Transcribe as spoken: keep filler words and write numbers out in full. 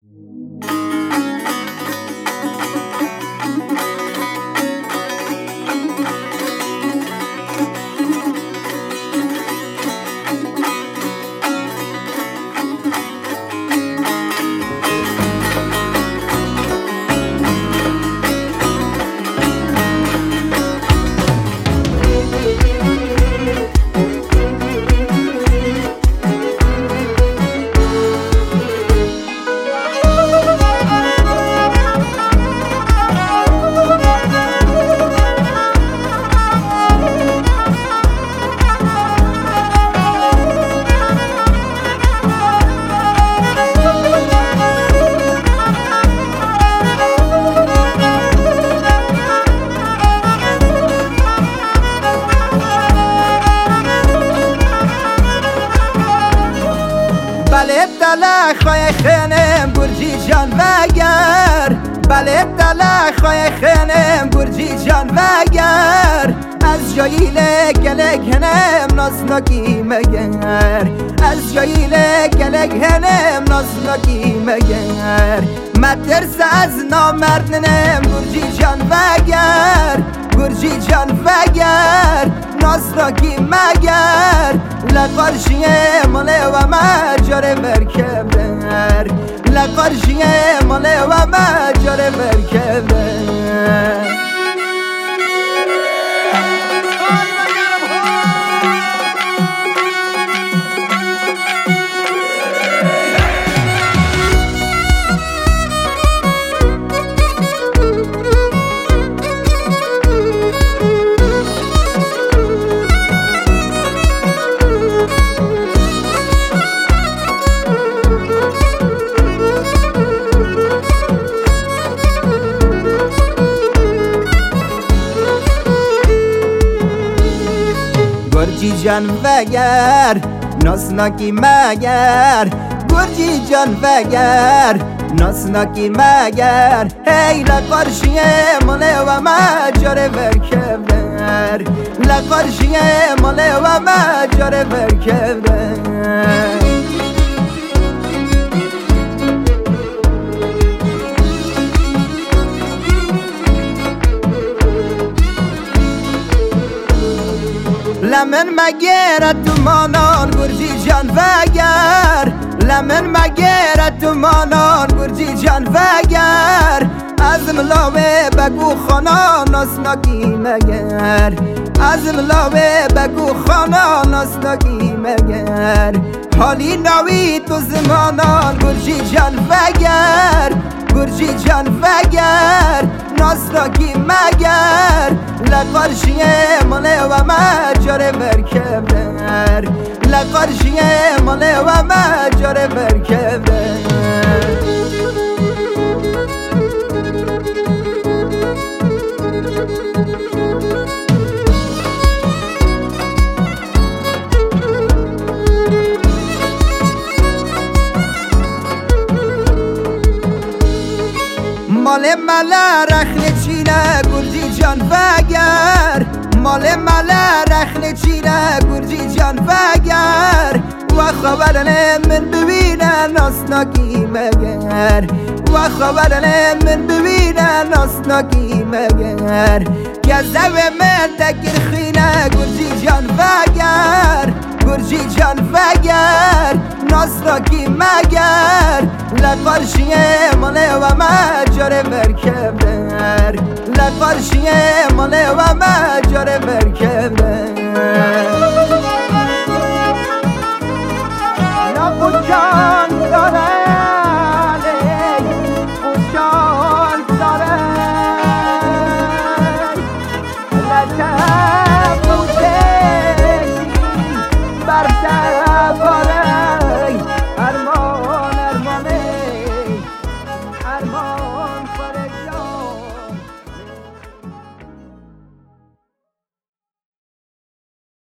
بله دلق خواهی خینم برجی جان وگر بله دلق خواهی خینم برجی جان وگر از جاییل گلگ هنم نازناکی مگر از جاییل گلگ هنم نازناکی مگر مدرس از نامردنم برجی جان وگر برجی جان وگر نازناکی مگر لقارشیه ماله و مجاره مرکب در لقارشیه ماله و مجاره مرکب در گرجی جان وگر نازناکی مگر گرجی جان وگر نازناکی مگر هی لقارشیه ماله و مجاره مرکب در لقارشیه ماله و مجاره مرکب در لمن مگر تو مانان گرجی جان وگر لمن مگر تو مانان گرجی جان وگر از ملاوه بگو خانا نازناکی مگر از ملاوه بگو خانا نازناکی مگر حالی ناوی تو زمانان گرجی جان وگر گرجی جان وگر نازناکی مگر لقارشیه ماله و مجاره مرکب در لقارشیه ماله و مجاره مرکب در مال مالا رخل چینه گرجی جان وگر مال مالا رخل چینه گرجی جان وگر و خبرنه من ببینه نازناکی مگر و خبرنه من ببینه نازناکی مگر گزو من دکر خینه گرجی جان وگر گرجی جان وگر نازناکی مگر لقارشیه ماله و مجاره مرکب در لقارشیه ماله و مجاره